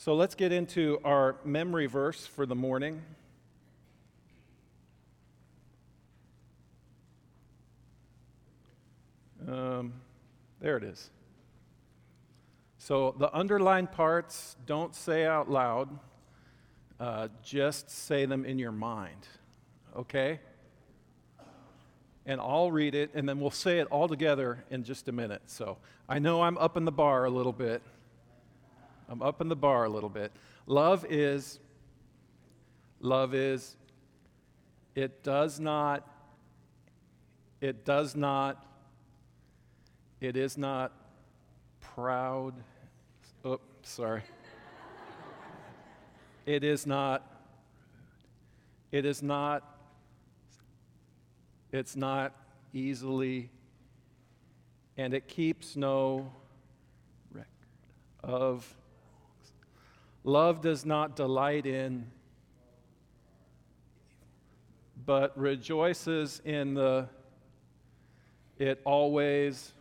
So let's get into our memory verse for the morning. There it is. So the underlined parts, don't say out loud. Just say them in your mind, okay? And I'll read it, and then we'll say it all together in just a minute. So I know I'm up in the bar a little bit. Love is, it does not, it is not proud. Oh, sorry. It is not, it's not easily, and it keeps no record of. Love does not delight in, but rejoices in it always,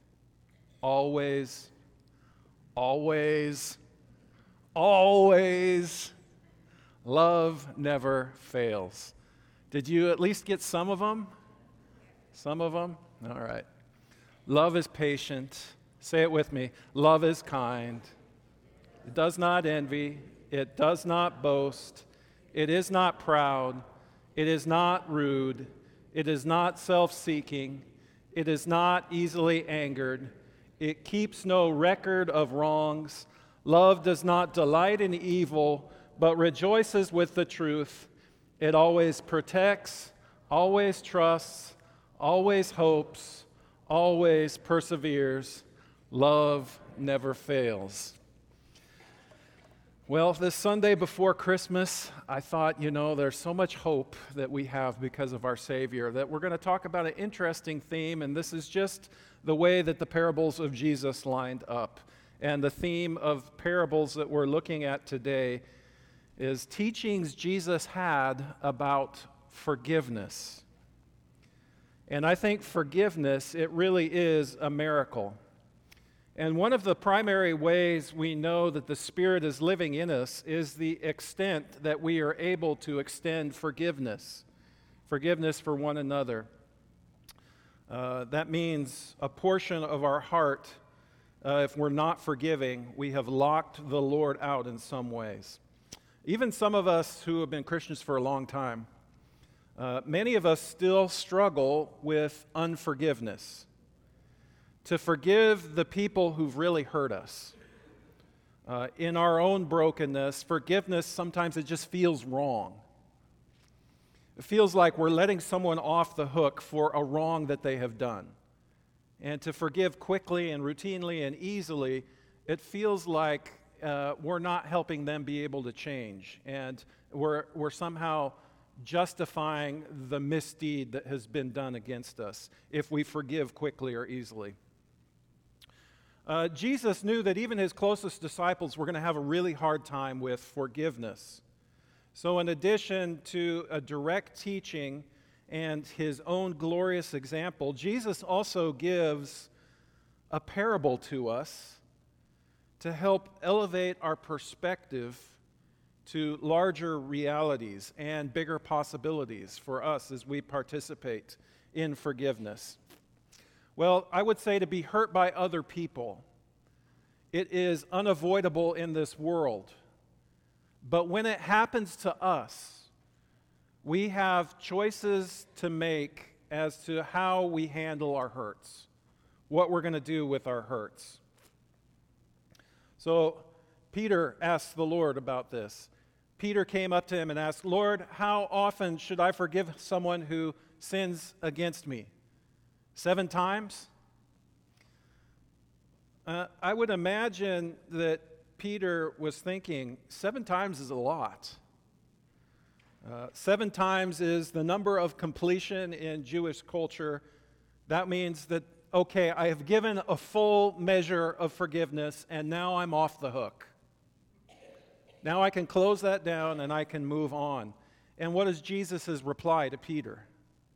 love never fails. Did you at least get some of them? Some of them? All right. Love is patient. Say it with me. Love is kind. It does not envy. It does not boast. It is not proud. It is not rude. It is not self-seeking. It is not easily angered. It keeps no record of wrongs. Love does not delight in evil, but rejoices with the truth. It always protects, always trusts, always hopes, always perseveres. Love never fails. Well, this Sunday before Christmas, I thought, there's so much hope that we have because of our Savior that we're going to talk about an interesting theme, and this is just the way that the parables of Jesus lined up. And the theme of parables that we're looking at today is teachings Jesus had about forgiveness. And I think forgiveness, it really is a miracle. And one of the primary ways we know that the Spirit is living in us is the extent that we are able to extend forgiveness for one another. That means a portion of our heart, if we're not forgiving, we have locked the Lord out in some ways. Even some of us who have been Christians for a long time, many of us still struggle with unforgiveness. To forgive the people who've really hurt us. In our own brokenness, forgiveness, sometimes it just feels wrong. It feels like we're letting someone off the hook for a wrong that they have done. And to forgive quickly and routinely and easily, it feels like we're not helping them be able to change. And we're somehow justifying the misdeed that has been done against us if we forgive quickly or easily. Jesus knew that even his closest disciples were going to have a really hard time with forgiveness. So in addition to a direct teaching and his own glorious example, Jesus also gives a parable to us to help elevate our perspective to larger realities and bigger possibilities for us as we participate in forgiveness. Well, I would say to be hurt by other people, it is unavoidable in this world. But when it happens to us, we have choices to make as to how we handle our hurts, what we're going to do with our hurts. So Peter asked the Lord about this. Peter came up to him and asked, "Lord, how often should I forgive someone who sins against me? 7 times?" I would imagine that Peter was thinking 7 times is a lot. 7 times is the number of completion in Jewish culture. That means that, okay, I have given a full measure of forgiveness, and now I'm off the hook. Now I can close that down and I can move on. And what is Jesus' reply to Peter?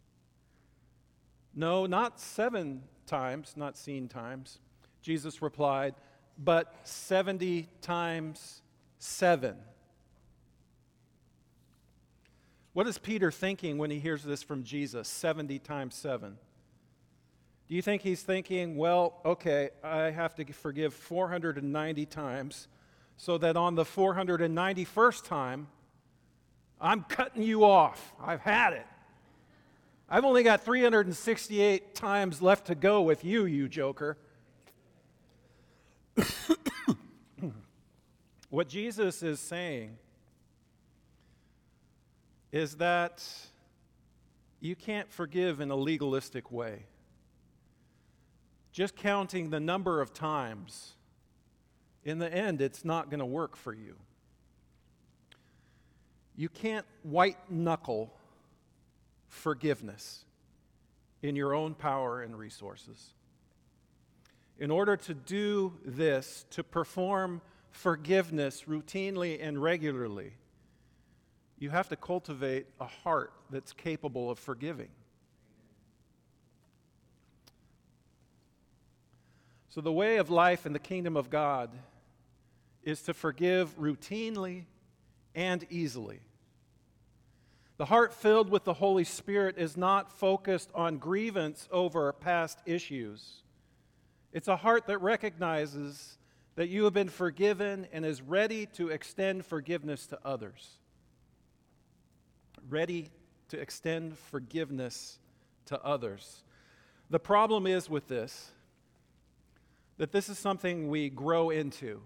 No, not 7 times, not seen times. Jesus replied, but 70 times 7. What is Peter thinking when he hears this from Jesus, 70 times 7? Do you think he's thinking, well, okay, I have to forgive 490 times so that on the 491st time, I'm cutting you off. I've had it. I've only got 368 times left to go with you, you joker. What Jesus is saying is that you can't forgive in a legalistic way. Just counting the number of times, in the end, it's not going to work for you. You can't white-knuckle forgiveness in your own power and resources. In order to do this, to perform forgiveness routinely and regularly, you have to cultivate a heart that's capable of forgiving. So the way of life in the kingdom of God is to forgive routinely and easily. The heart filled with the Holy Spirit is not focused on grievance over past issues. It's a heart that recognizes that you have been forgiven and is ready to extend forgiveness to others. Ready to extend forgiveness to others. The problem is with this, that this is something we grow into.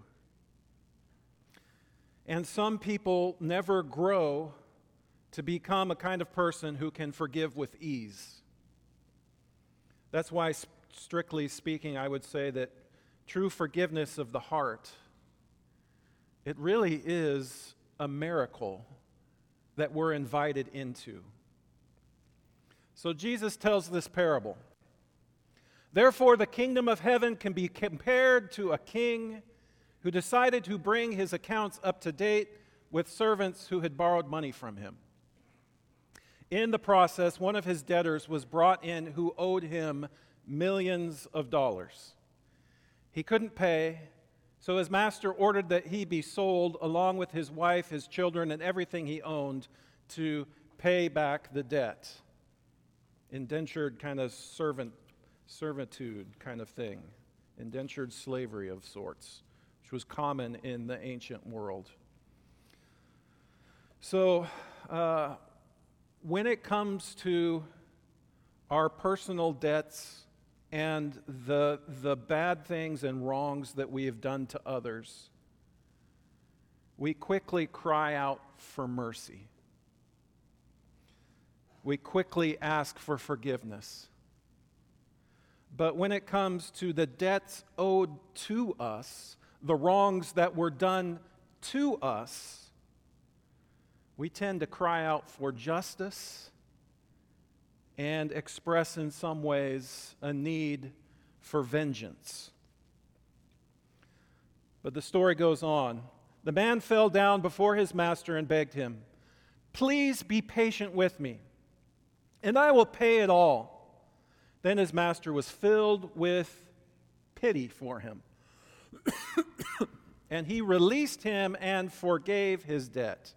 And some people never grow to become a kind of person who can forgive with ease. That's why, strictly speaking, I would say that true forgiveness of the heart, it really is a miracle that we're invited into. So Jesus tells this parable. Therefore, the kingdom of heaven can be compared to a king who decided to bring his accounts up to date with servants who had borrowed money from him. In the process, one of his debtors was brought in who owed him millions of dollars. He couldn't pay, so his master ordered that he be sold along with his wife, his children, and everything he owned to pay back the debt. Indentured kind of servitude kind of thing. Indentured slavery of sorts, which was common in the ancient world. So, when it comes to our personal debts and the bad things and wrongs that we have done to others, we quickly cry out for mercy. We quickly ask for forgiveness. But when it comes to the debts owed to us, the wrongs that were done to us, we tend to cry out for justice and express in some ways a need for vengeance. But the story goes on. The man fell down before his master and begged him, "Please be patient with me, and I will pay it all." Then his master was filled with pity for him, and he released him and forgave his debt.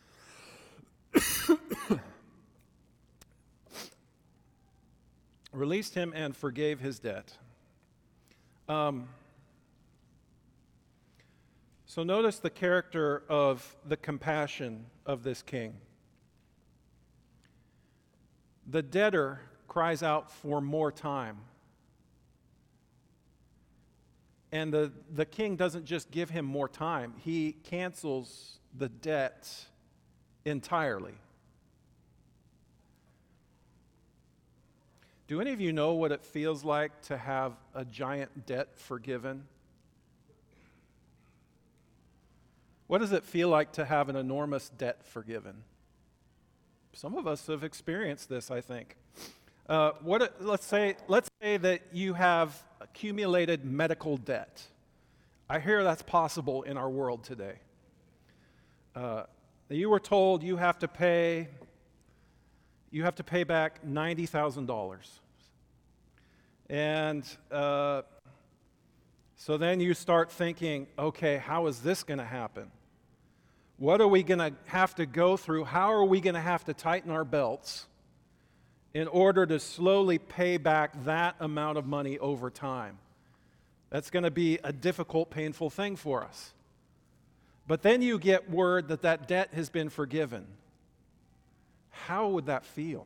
Released him and forgave his debt. So notice the character of the compassion of this king. The debtor cries out for more time. And the king doesn't just give him more time, he cancels the debt entirely. Do any of you know what it feels like to have a giant debt forgiven? What does it feel like to have an enormous debt forgiven? Some of us have experienced this, I think. Let's say that you have accumulated medical debt. I hear that's possible in our world today. You were told you have to pay back $90,000. And so then you start thinking, okay, how is this going to happen? What are we going to have to go through? How are we going to have to tighten our belts in order to slowly pay back that amount of money over time? That's going to be a difficult, painful thing for us. But then you get word that that debt has been forgiven. How would that feel?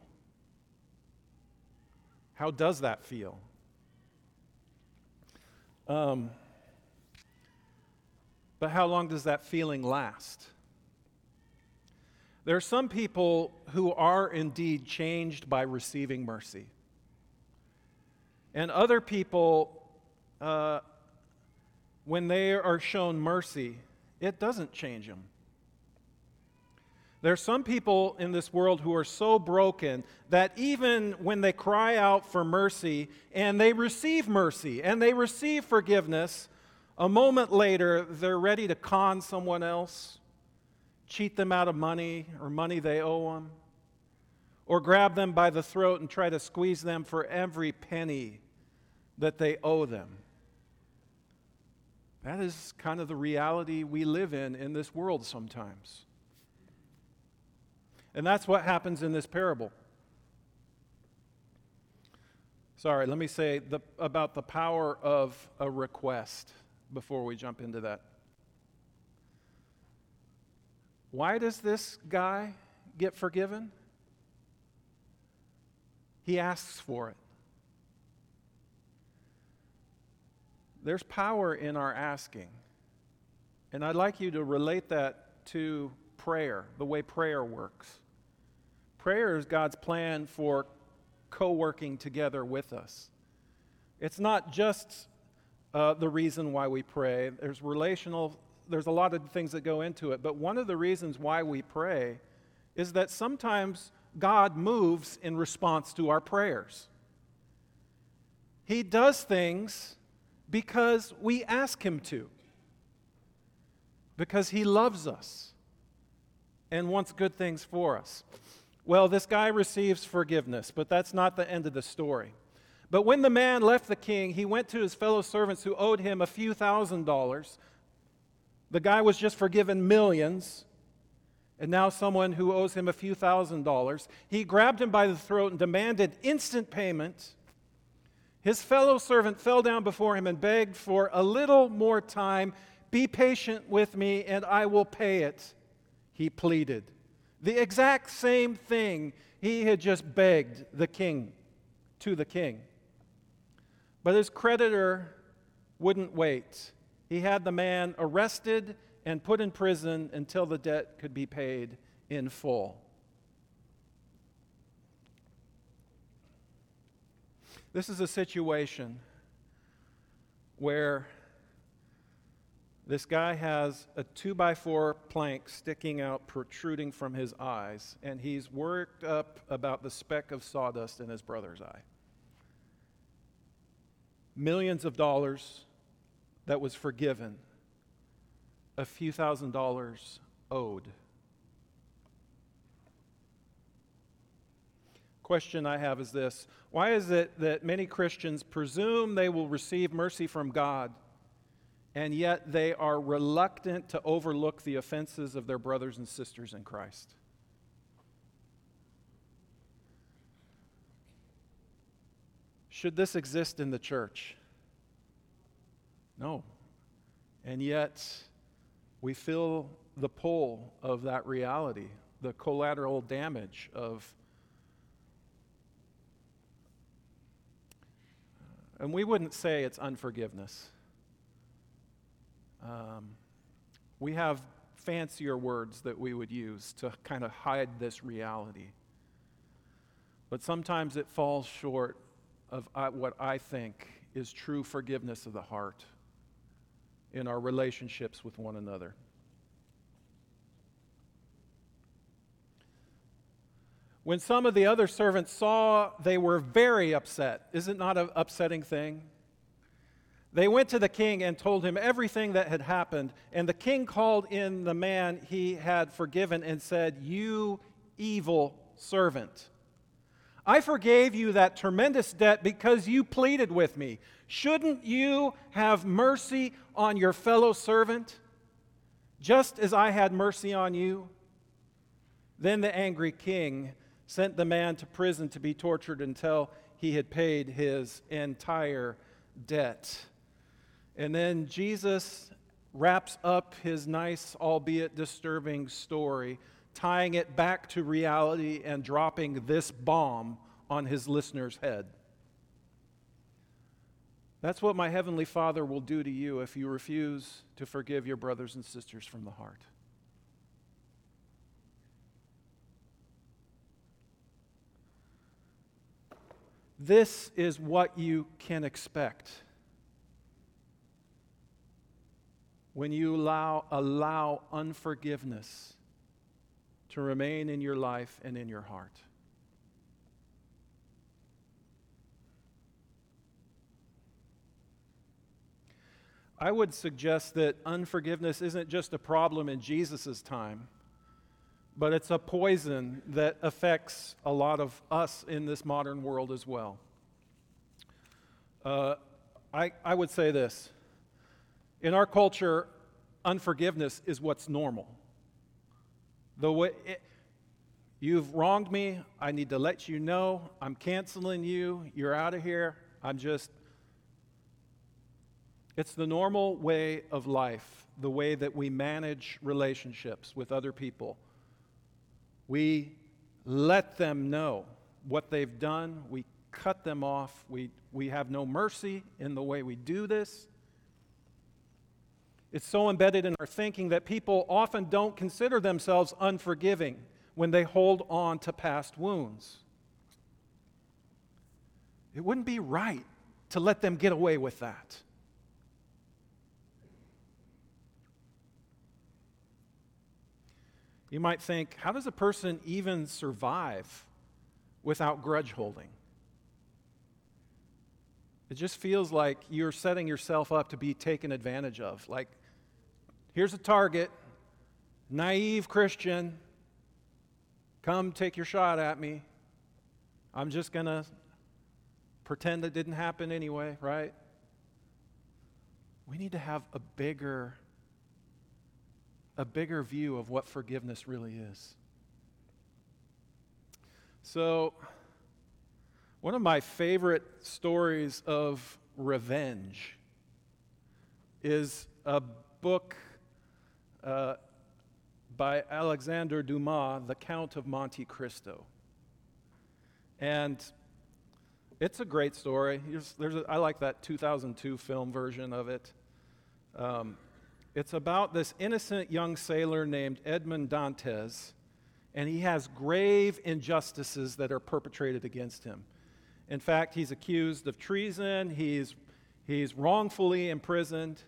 How does that feel? But how long does that feeling last? There are some people who are indeed changed by receiving mercy. And other people, when they are shown mercy, it doesn't change them. There are some people in this world who are so broken that even when they cry out for mercy and they receive mercy and they receive forgiveness, a moment later they're ready to con someone else, cheat them out of money or money they owe them, or grab them by the throat and try to squeeze them for every penny that they owe them. That is kind of the reality we live in this world sometimes. And that's what happens in this parable. Sorry, let me say about the power of a request before we jump into that. Why does this guy get forgiven? He asks for it. There's power in our asking. And I'd like you to relate that to prayer, the way prayer works. Prayer is God's plan for co-working together with us. It's not just the reason why we pray. There's a lot of things that go into it, but one of the reasons why we pray is that sometimes God moves in response to our prayers. He does things because we ask Him to, because He loves us and wants good things for us. Well, this guy receives forgiveness, but that's not the end of the story. But when the man left the king, he went to his fellow servants who owed him a few $1,000s. The guy was just forgiven millions, and now someone who owes him a few $1,000s. He grabbed him by the throat and demanded instant payment. His fellow servant fell down before him and begged for a little more time. "Be patient with me, and I will pay it," he pleaded. The exact same thing he had just begged the king to the king. But his creditor wouldn't wait. He had the man arrested and put in prison until the debt could be paid in full. This is a situation where this guy has a 2x4 plank sticking out, protruding from his eyes, and he's worked up about the speck of sawdust in his brother's eye. Millions of dollars that was forgiven, a few $1,000s owed. Question I have is this: why is it that many Christians presume they will receive mercy from God, and yet they are reluctant to overlook the offenses of their brothers and sisters in Christ? Should this exist in the church? No. And yet, we feel the pull of that reality, the collateral damage of. And we wouldn't say it's unforgiveness. We have fancier words that we would use to kind of hide this reality. But sometimes it falls short of what I think is true forgiveness of the heart in our relationships with one another. When some of the other servants saw, they were very upset. Is it not an upsetting thing? They went to the king and told him everything that had happened, and the king called in the man he had forgiven and said, "You evil servant, I forgave you that tremendous debt because you pleaded with me. Shouldn't you have mercy on your fellow servant, just as I had mercy on you." Then the angry king sent the man to prison to be tortured until he had paid his entire debt. And then Jesus wraps up his nice, albeit disturbing story, tying it back to reality and dropping this bomb on his listener's head. That's what my heavenly Father will do to you if you refuse to forgive your brothers and sisters from the heart. This is what you can expect when you allow unforgiveness to remain in your life and in your heart. I would suggest that unforgiveness isn't just a problem in Jesus' time, but it's a poison that affects a lot of us in this modern world as well. I would say this. In our culture, unforgiveness is what's normal. You've wronged me. I need to let you know. I'm canceling you. You're out of here. It's the normal way of life, the way that we manage relationships with other people. We let them know what they've done. We cut them off. We have no mercy in the way we do this. It's so embedded in our thinking that people often don't consider themselves unforgiving when they hold on to past wounds. It wouldn't be right to let them get away with that. You might think, how does a person even survive without grudge holding? It just feels like you're setting yourself up to be taken advantage of. Like, here's a target, naive Christian, come take your shot at me. I'm just going to pretend it didn't happen anyway, right? We need to have a bigger view of what forgiveness really is. So, one of my favorite stories of revenge is a book by Alexandre Dumas, The Count of Monte Cristo. And it's a great story. I like that 2002 film version of it. It's about this innocent young sailor named Edmond Dantes, and he has grave injustices that are perpetrated against him. In fact, he's accused of treason, he's wrongfully imprisoned,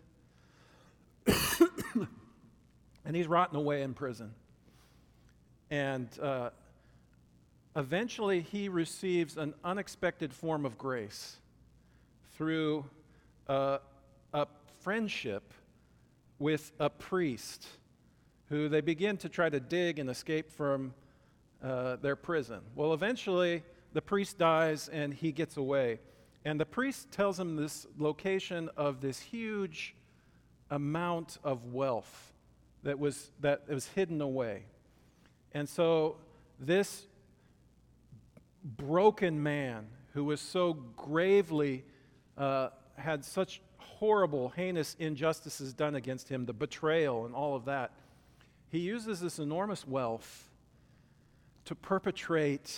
and he's rotting away in prison. And eventually he receives an unexpected form of grace through a friendship with a priest who they begin to try to dig and escape from their prison. Well, eventually the priest dies and he gets away. And the priest tells him this location of this huge amount of wealth that was hidden away. And so this broken man who was so gravely had such horrible, heinous injustices done against him, the betrayal and all of that, he uses this enormous wealth to perpetrate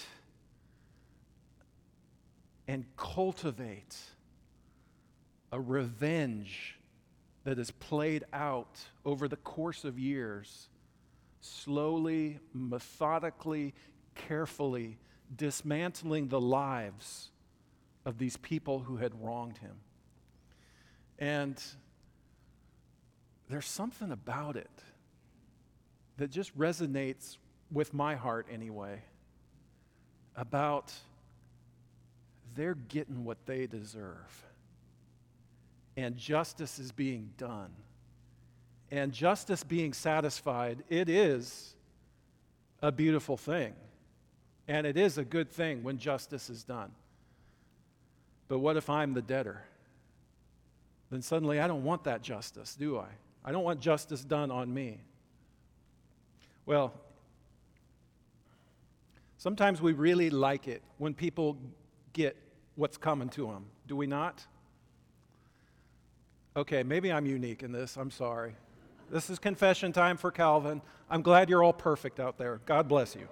and cultivate a revenge that is played out over the course of years, slowly, methodically, carefully dismantling the lives of these people who had wronged him. And there's something about it that just resonates with my heart anyway, about they're getting what they deserve. And justice is being done. And justice being satisfied, it is a beautiful thing. And it is a good thing when justice is done. But what if I'm the debtor? Then suddenly I don't want that justice, do I? I don't want justice done on me. Well, sometimes we really like it when people get what's coming to them. Do we not? Okay, maybe I'm unique in this. I'm sorry. This is confession time for Calvin. I'm glad you're all perfect out there. God bless you.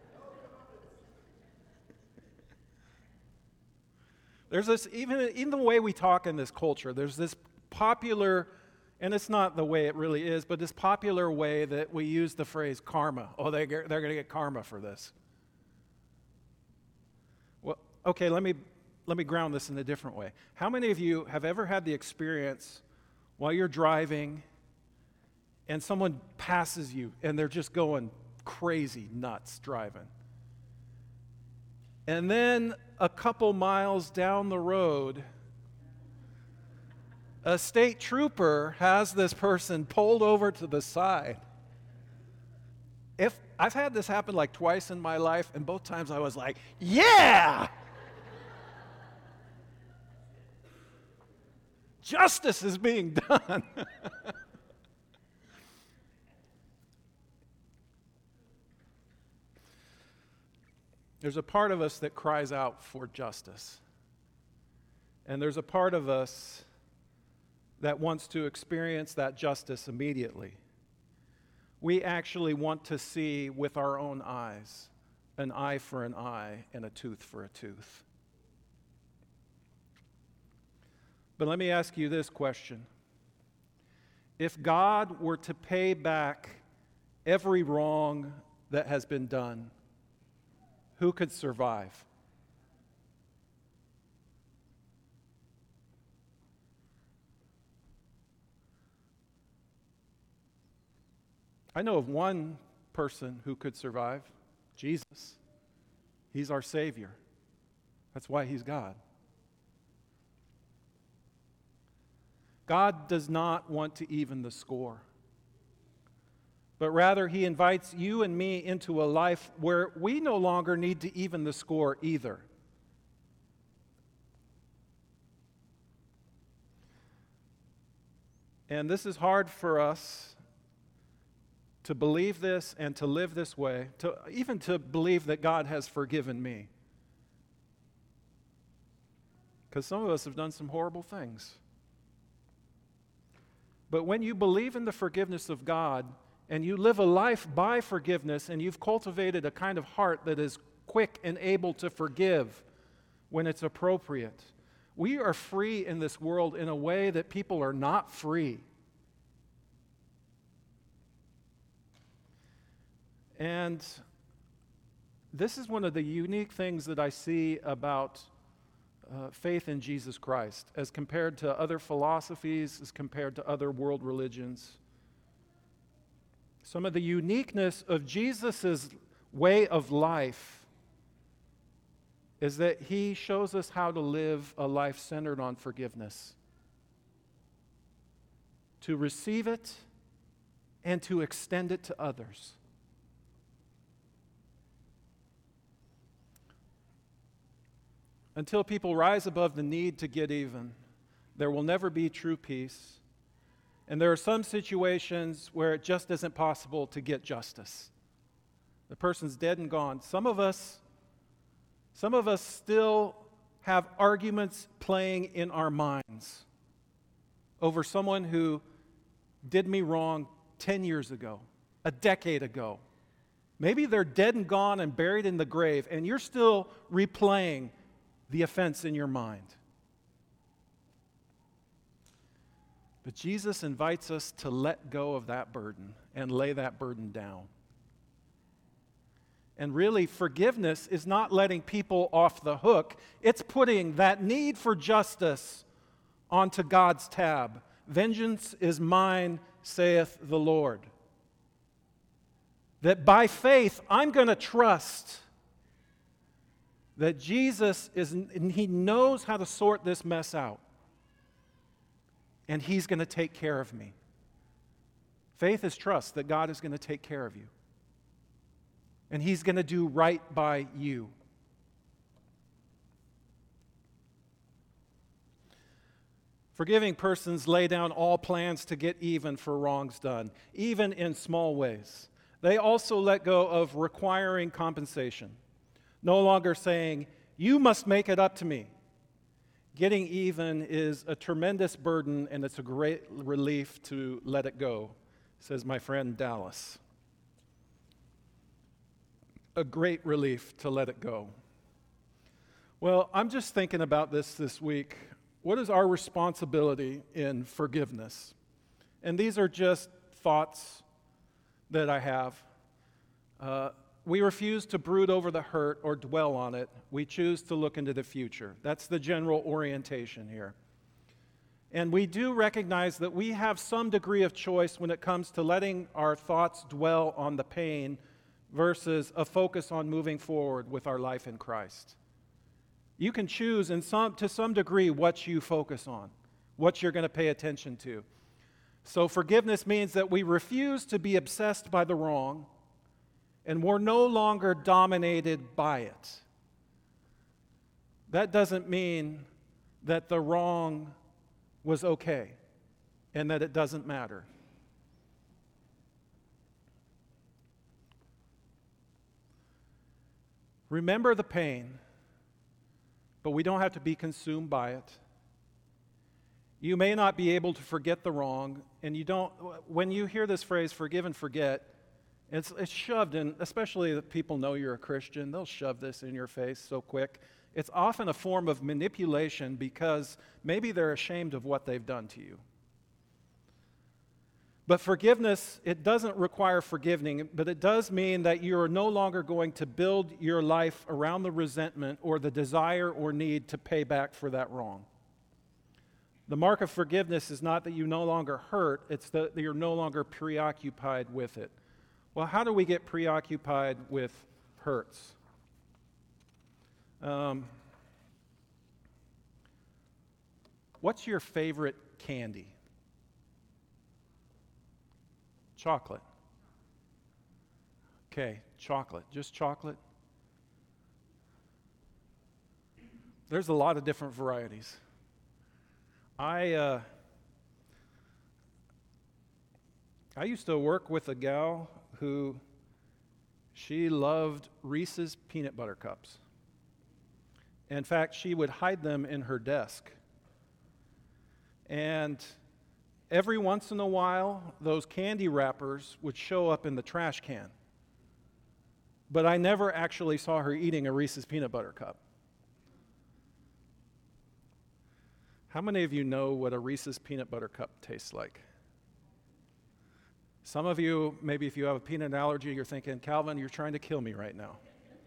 There's this, even the way we talk in this culture, there's this popular, and it's not the way it really is, but this popular way that we use the phrase karma. Oh, they're going to get karma for this. Well, okay, let me ground this in a different way. How many of you have ever had the experience while you're driving and someone passes you and they're just going crazy nuts driving? And then a couple miles down the road, a state trooper has this person pulled over to the side. I've had this happen like twice in my life, and both times I was like, yeah! Justice is being done. There's a part of us that cries out for justice. And there's a part of us that wants to experience that justice immediately. We actually want to see with our own eyes, an eye for an eye and a tooth for a tooth. But let me ask you this question. If God were to pay back every wrong that has been done, who could survive? I know of one person who could survive, Jesus. He's our Savior. That's why He's God. God does not want to even the score, but rather He invites you and me into a life where we no longer need to even the score either. And this is hard for us to believe this and to live this way, even to believe that God has forgiven me. Because some of us have done some horrible things. But when you believe in the forgiveness of God, and you live a life by forgiveness, and you've cultivated a kind of heart that is quick and able to forgive when it's appropriate, we are free in this world in a way that people are not free. And this is one of the unique things that I see about faith in Jesus Christ as compared to other philosophies, as compared to other world religions. Some of the uniqueness of Jesus' way of life is that He shows us how to live a life centered on forgiveness, to receive it and to extend it to others. Until people rise above the need to get even, there will never be true peace. And there are some situations where it just isn't possible to get justice. The person's dead and gone. Some of us still have arguments playing in our minds over someone who did me wrong 10 years ago, a decade ago. Maybe they're dead and gone and buried in the grave, and you're still replaying the offense in your mind. But Jesus invites us to let go of that burden and lay that burden down. And really, forgiveness is not letting people off the hook. It's putting that need for justice onto God's tab. Vengeance is mine, saith the Lord. That by faith, I'm going to trust that Jesus and He knows how to sort this mess out. And He's going to take care of me. Faith is trust that God is going to take care of you. And He's going to do right by you. Forgiving persons lay down all plans to get even for wrongs done, even in small ways. They also let go of requiring compensation, no longer saying, "You must make it up to me." Getting even is a tremendous burden, and it's a great relief to let it go, says my friend Dallas. A great relief to let it go. Well, I'm just thinking about this week. What is our responsibility in forgiveness? And these are just thoughts that I have. We refuse to brood over the hurt or dwell on it. We choose to look into the future. That's the general orientation here. And we do recognize that we have some degree of choice when it comes to letting our thoughts dwell on the pain versus a focus on moving forward with our life in Christ. You can choose to some degree what you focus on, what you're going to pay attention to. So forgiveness means that we refuse to be obsessed by the wrong, and we're no longer dominated by it. That doesn't mean that the wrong was okay and that it doesn't matter. Remember the pain, but we don't have to be consumed by it. You may not be able to forget the wrong, and when you hear this phrase, forgive and forget, it's shoved in, especially if people know you're a Christian, they'll shove this in your face so quick. It's often a form of manipulation because maybe they're ashamed of what they've done to you. But forgiveness, it doesn't require forgiving, but it does mean that you are no longer going to build your life around the resentment or the desire or need to pay back for that wrong. The mark of forgiveness is not that you no longer hurt, it's that you're no longer preoccupied with it. Well, how do we get preoccupied with hurts? What's your favorite candy? Chocolate. Okay, chocolate. Just chocolate? There's a lot of different varieties. I used to work with a gal who she loved Reese's peanut butter cups. In fact, she would hide them in her desk. And every once in a while, those candy wrappers would show up in the trash can. But I never actually saw her eating a Reese's peanut butter cup. How many of you know what a Reese's peanut butter cup tastes like? Some of you, maybe if you have a peanut allergy, you're thinking, Calvin, you're trying to kill me right now.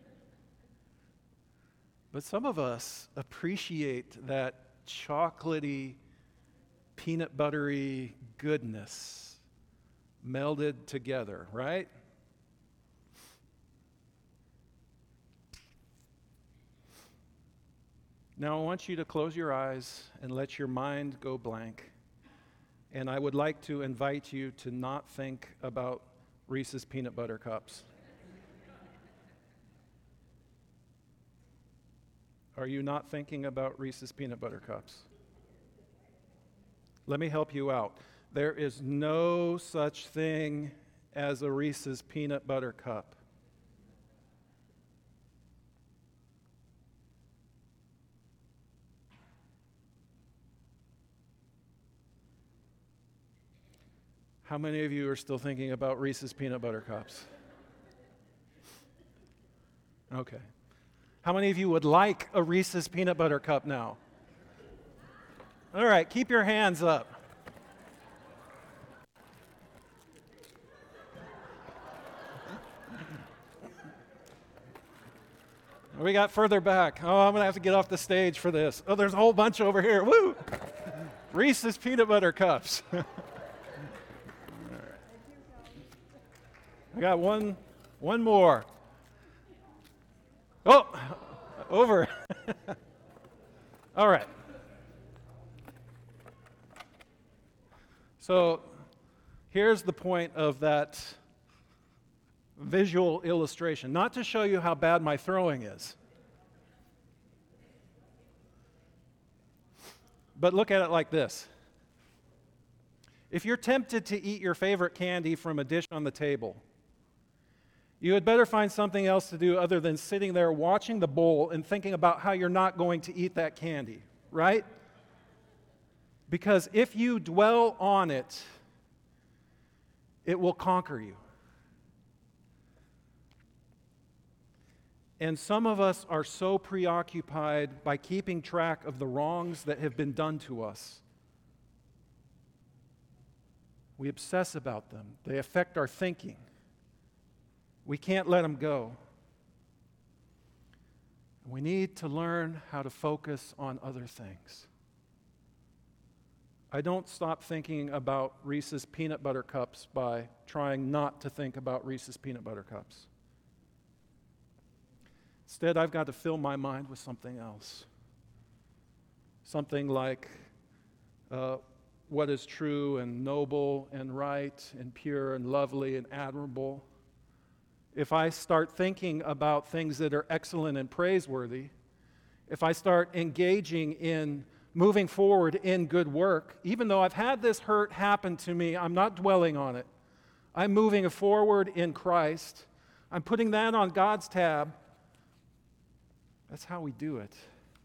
But some of us appreciate that chocolatey, peanut buttery goodness melded together, right? Now I want you to close your eyes and let your mind go blank. And I would like to invite you to not think about Reese's peanut butter cups. Are you not thinking about Reese's peanut butter cups? Let me help you out. There is no such thing as a Reese's peanut butter cup. How many of you are still thinking about Reese's peanut butter cups? Okay. How many of you would like a Reese's peanut butter cup now? All right, keep your hands up. We got further back. Oh, I'm going to have to get off the stage for this. Oh, there's a whole bunch over here. Woo! Reese's peanut butter cups. I got one more. Oh, over. All right. So here's the point of that visual illustration. Not to show you how bad my throwing is, But look at it like this. If you're tempted to eat your favorite candy from a dish on the table, you had better find something else to do other than sitting there watching the bowl and thinking about how you're not going to eat that candy, right? Because if you dwell on it, it will conquer you. And some of us are so preoccupied by keeping track of the wrongs that have been done to us. We obsess about them. They affect our thinking. We can't let them go. We need to learn how to focus on other things. I don't stop thinking about Reese's peanut butter cups by trying not to think about Reese's peanut butter cups. Instead, I've got to fill my mind with something else. Something like what is true and noble and right and pure and lovely and admirable. If I start thinking about things that are excellent and praiseworthy, if I start engaging in moving forward in good work, even though I've had this hurt happen to me, I'm not dwelling on it. I'm moving forward in Christ. I'm putting that on God's tab. That's how we do it.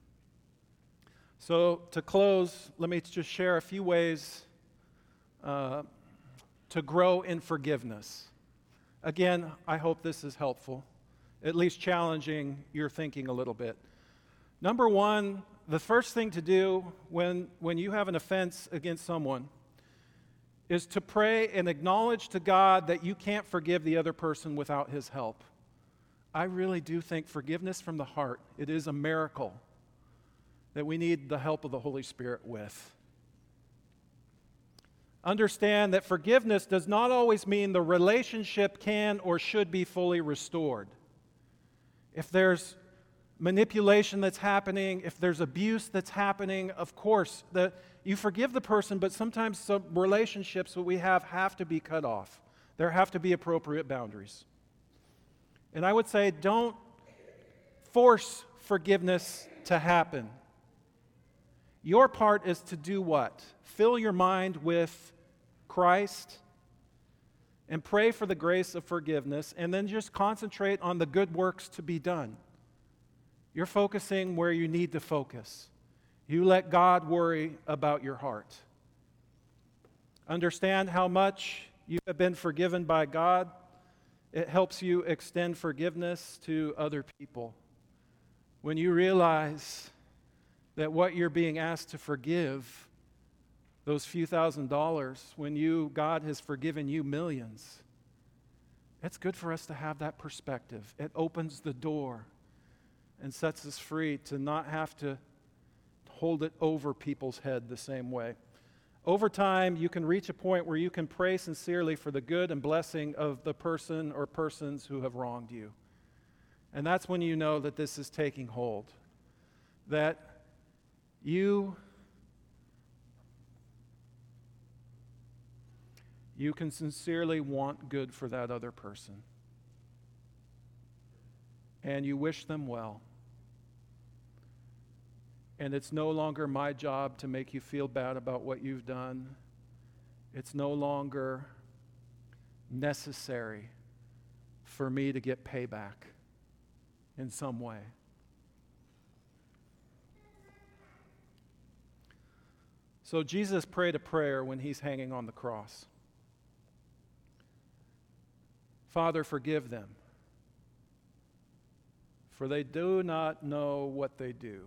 So to close, let me just share a few ways to grow in forgiveness. Again, I hope this is helpful, at least challenging your thinking a little bit. Number one, the first thing to do when you have an offense against someone is to pray and acknowledge to God that you can't forgive the other person without His help. I really do think forgiveness from the heart, it is a miracle that we need the help of the Holy Spirit with. Understand that forgiveness does not always mean the relationship can or should be fully restored. If there's manipulation that's happening, if there's abuse that's happening, of course, you forgive the person, but sometimes some relationships that we have to be cut off. There have to be appropriate boundaries. And I would say don't force forgiveness to happen. Your part is to do what? Fill your mind with Christ and pray for the grace of forgiveness, and then just concentrate on the good works to be done. You're focusing where you need to focus. You let God worry about your heart. Understand how much you have been forgiven by God. It helps you extend forgiveness to other people. When you realize that what you're being asked to forgive, those few $1,000s, when God has forgiven you millions, it's good for us to have that perspective. It opens the door and sets us free to not have to hold it over people's head the same way. Over time, you can reach a point where you can pray sincerely for the good and blessing of the person or persons who have wronged you. And that's when you know that this is taking hold. That you can sincerely want good for that other person. And you wish them well. And it's no longer my job to make you feel bad about what you've done. It's no longer necessary for me to get payback in some way. So Jesus prayed a prayer when he's hanging on the cross. Father, forgive them, for they do not know what they do.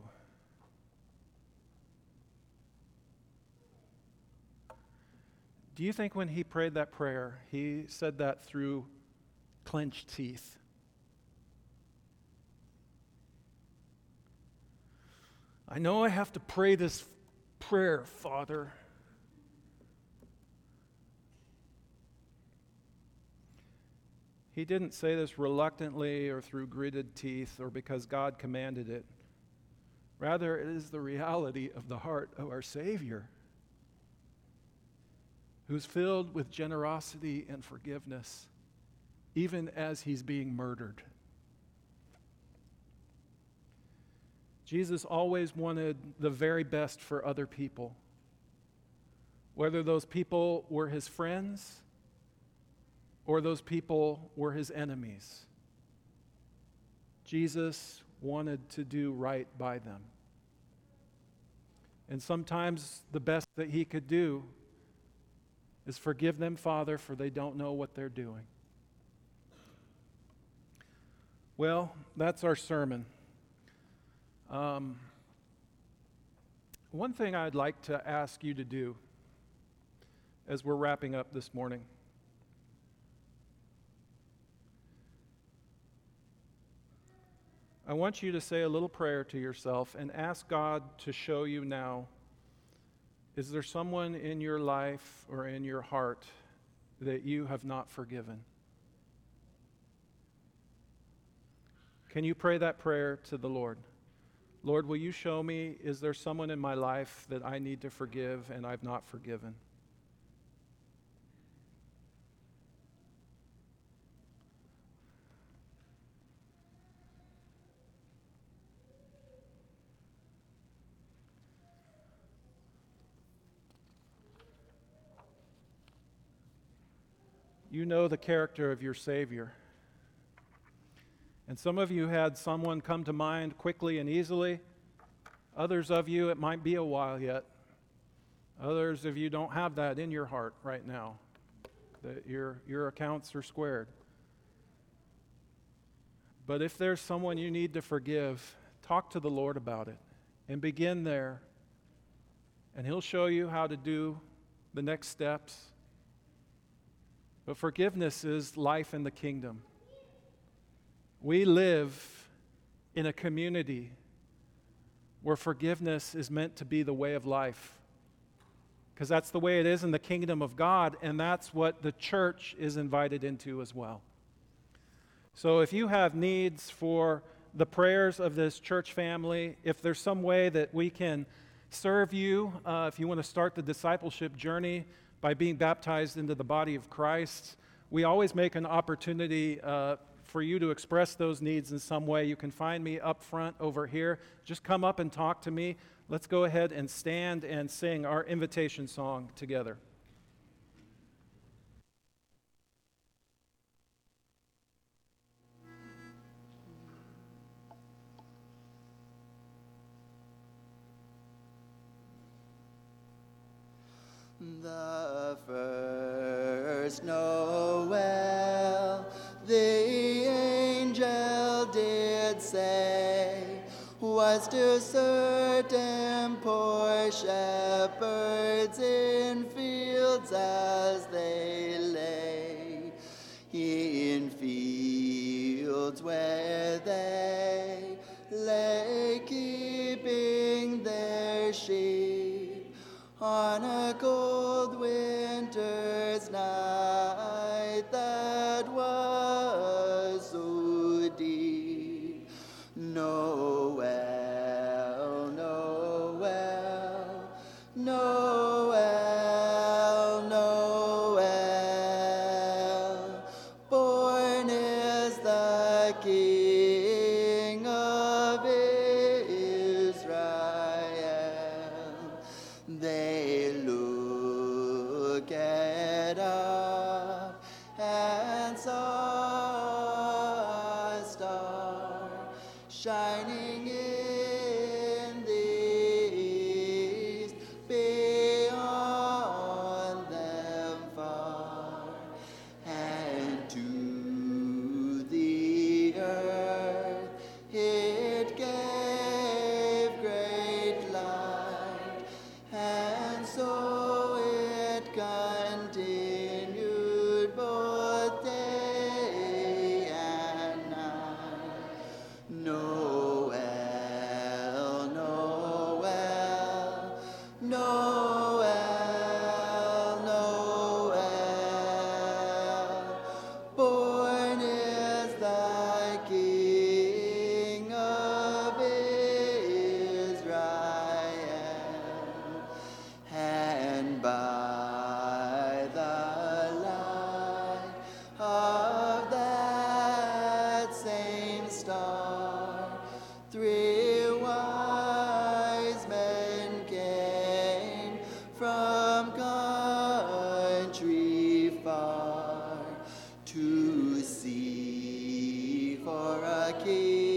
Do you think when he prayed that prayer, he said that through clenched teeth? I know I have to pray this prayer, Father. He didn't say this reluctantly or through gritted teeth or because God commanded it. Rather, it is the reality of the heart of our Savior, who's filled with generosity and forgiveness, even as he's being murdered. Jesus always wanted the very best for other people, whether those people were his friends or those people were his enemies. Jesus wanted to do right by them. And sometimes the best that he could do is forgive them, Father, for they don't know what they're doing. Well, that's our sermon. One thing I'd like to ask you to do as we're wrapping up this morning. I want you to say a little prayer to yourself and ask God to show you now, is there someone in your life or in your heart that you have not forgiven? Can you pray that prayer to the Lord? Lord, will you show me, is there someone in my life that I need to forgive and I've not forgiven? You know the character of your Savior. And some of you had someone come to mind quickly and easily. Others of you, it might be a while yet. Others of you don't have that in your heart right now, that your accounts are squared. But if there's someone you need to forgive, talk to the Lord about it and begin there. And he'll show you how to do the next steps. But forgiveness is life in the kingdom. We live in a community where forgiveness is meant to be the way of life. Because that's the way it is in the kingdom of God, and that's what the church is invited into as well. So if you have needs for the prayers of this church family, if there's some way that we can serve you, if you want to start the discipleship journey by being baptized into the body of Christ, we always make an opportunity for you to express those needs in some way. You can find me up front over here. Just come up and talk to me. Let's go ahead and stand and sing our invitation song together. The first Noel, the angel did say, was to certain poor shepherds in fields as they lay, in fields where they lay keeping their sheep on a cold winter's night that was so deep. Noel, Noel, Noel, Noel, born is the King of Israel. They looked up and saw a star shining in the east, beyond them far, and to the earth it gave great light, and so it continued both day and night. Noel, the King.